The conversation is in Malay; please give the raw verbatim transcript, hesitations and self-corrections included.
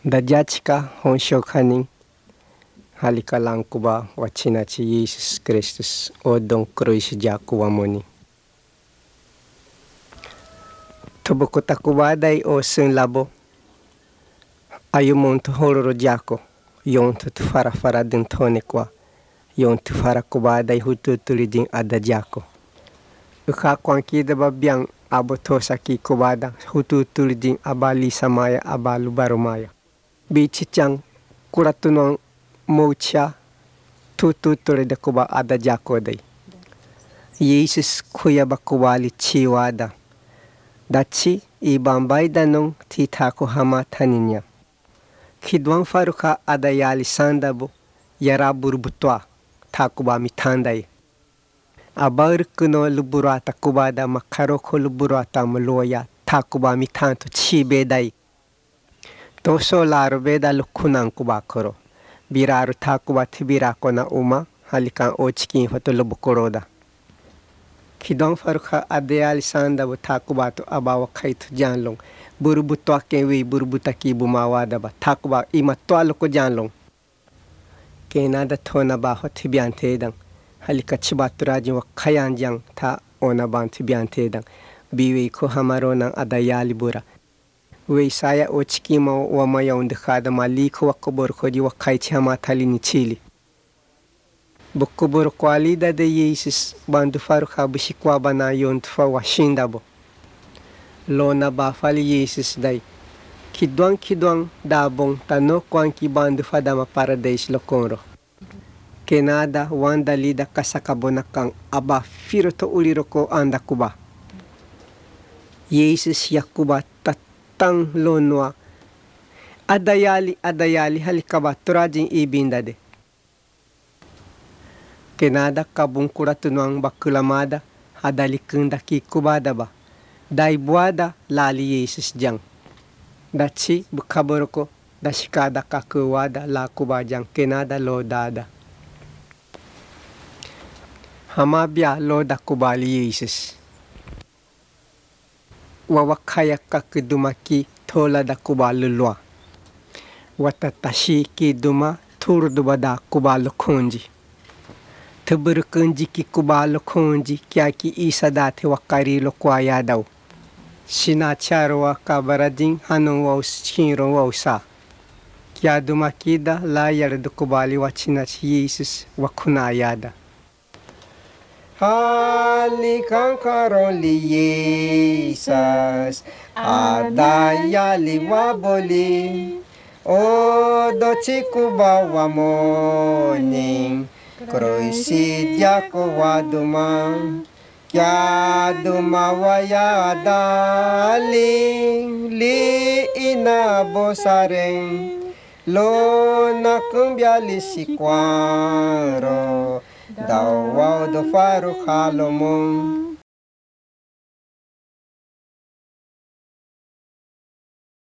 Dajachika honsho kaning halikalang kuba wachina chi Yesus Kristus odong kruis jaku wamoni. Tubukuta kubaday o sun labo ayumon tu hororo jako yon tu fara fara din tone kwa yon tu fara kubaday hutu tuliding ada jako. Uka kwanki da babyang abo tosaki kubada hutu tuliding abali samaya abalu barumaya. Bichichang kuratunon mocha tutu tulida kuba ada jako day. Yesus kuya bakubali chiwada. Dachi ibambay danong titako hama taninya. Kidwang faruka adayali sandabo yara burbutwa takuba mitanday. Abar kuno luburata kubada makaroko luburata maloya takuba mitanto chibeday. Toso laro beda lukunan kuba koro. Biraru takuba tibirako na uma halikan ochikin hoto lubukoroda. Kidong faruka adayali sandabo takuba to abawa kaitu janlong. Burubutwa kenwe burubutaki bumawada ba takuba ima toalo ko janlong. Kenada tona ba hoti biantedang. Halika chibaturajin wa kayanjang ta ona ban tibiantedang. Biwe ko hamaro ng adayali bura. We saya ochikima wa mayaw ndakada maliko wa kubur ko di wa kaichi hama talini chili. Bukubur kwalida de Yesus bandu faruka bushikwa bana yon tufa wa shindabo. Lona ba fali Yesus day. Kidwang kidwang dabong tano kwanki bandu fadama paradise lokonro. Kenada wanda lida kasakabonakang aba firoto uliroko anda kuba. Yesus yakuba tatang lonwa. Adayali adayali halikaba turajin ibindade. Kenada kabungkuratunuang bakulamada adalikunda ki kubada ba. Dai buada lali Yesus jang. Dachi bukaboroko dashikada kakuwada la kubajang kenada lo dada. Hamabya lo da kubali Yesus. Wawakaya kakidumaki tola da kubalulwa. Watatashi ki duma turdubada kubalo konji. Tuburukunji ki kubalo konji kya ki isa date wakarilo kwa yadaw. Sinacharwa kabarading hanong waw shinro waw sa. Kya dumakida la yardu kubali wachina si Yesus wakunayada. Halikang karoli Jesus adayali waboli o dochi kuba wamoning kroisi diako waduma kya dumawaya daling li inabosareng lo nakumbyali sikwaro dawaw do faru halomong